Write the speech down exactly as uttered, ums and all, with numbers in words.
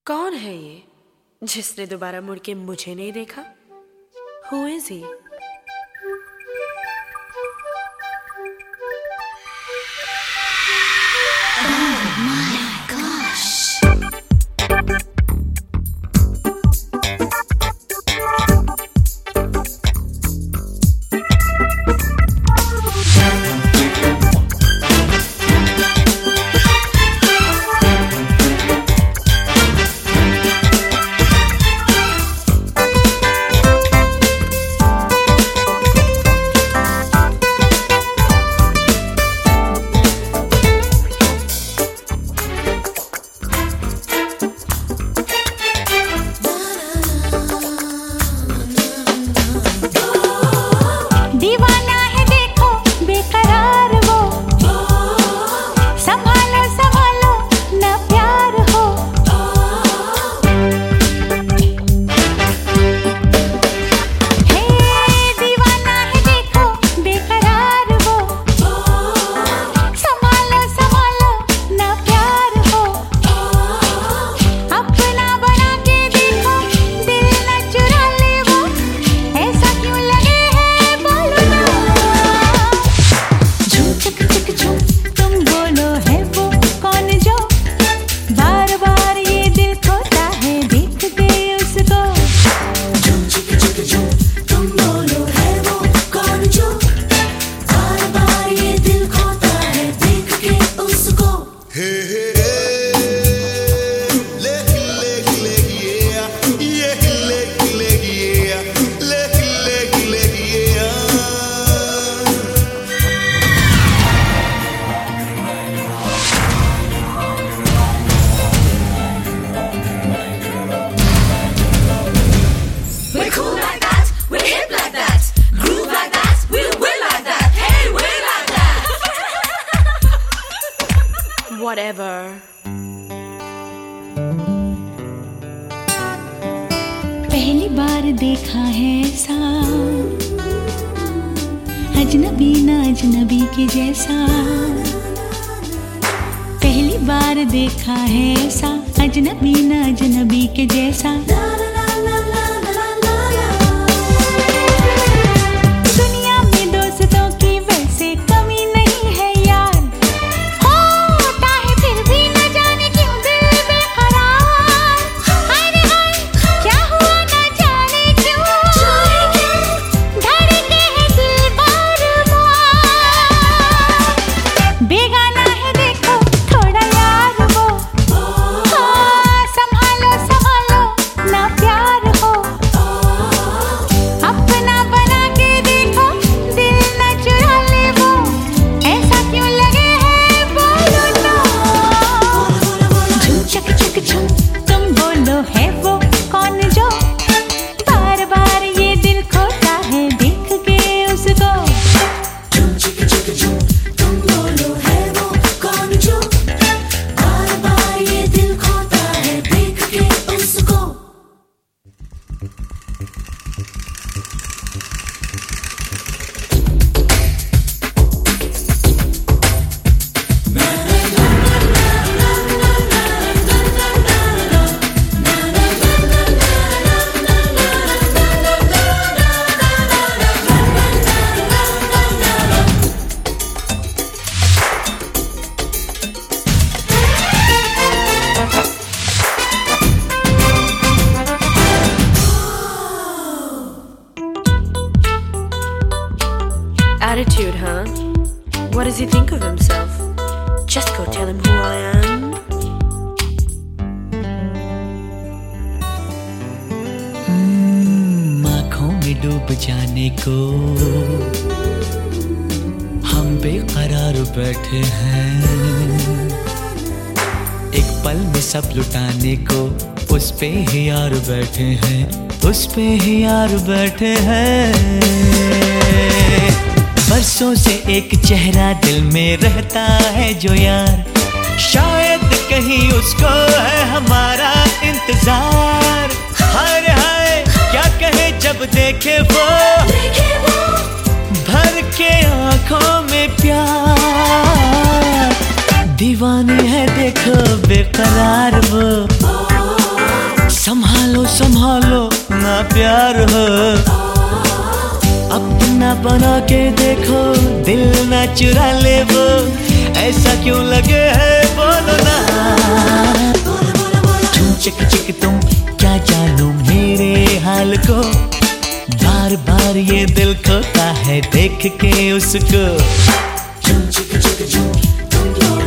कौन है ये जिसने दोबारा मुड़ के मुझे नहीं देखा? Who is he? Whatever. पहली बार देखा है ऐसा अजनबी ना अजनबी के जैसा। पहली बार देखा है ऐसा अजनबी ना अजनबी के जैसा। दुनिया में दोस्तों की वैसे कमी नहीं है यार। होता है फिर भी न जाने क्यों दिल बेकरार। हाय हाय क्या हुआ न जाने क्यों धड़के है दिल बार बार। बेगाना है देखो थोड़ा यार वो। हाँ, संभालो संभालो ना प्यार हो। अपना बना के देखो दिल न चुरा ले वो। ऐसा क्यों लगे है बोलो ना। झुम चक चक झुम तुम बोलो है वो कौन जो बार बार ये दिल खोता है देख के उसको। झुम चिक चिक झुम तुम बोलो है वो कौन जो बार बार ये दिल खोता है देख के उसको। Attitude, huh? What does he think of himself? Just go tell him who I am. आँखों में डूब जाने को हम बेकरार बैठे हैं। एक पल में सब लुटाने को उस पे ही यार बैठे हैं, उस पे ही यार बैठे हैं। बरसों से एक चेहरा दिल में रहता है जो यार। शायद कहीं उसको है हमारा इंतजार। हाय हाय क्या कहे जब देखे वो भर के आंखों में प्यार। दीवानी है देखो बेकरार वो। प्यार हो। अपना बना के देखो, दिल ना चुरा ले वो, ऐसा क्यों लगे है बोलो ना। तुम चिक चिक तुम क्या जानो मेरे हाल को, बार बार ये दिल खोता है देख के उसको। Chum chicka chicka chum, tum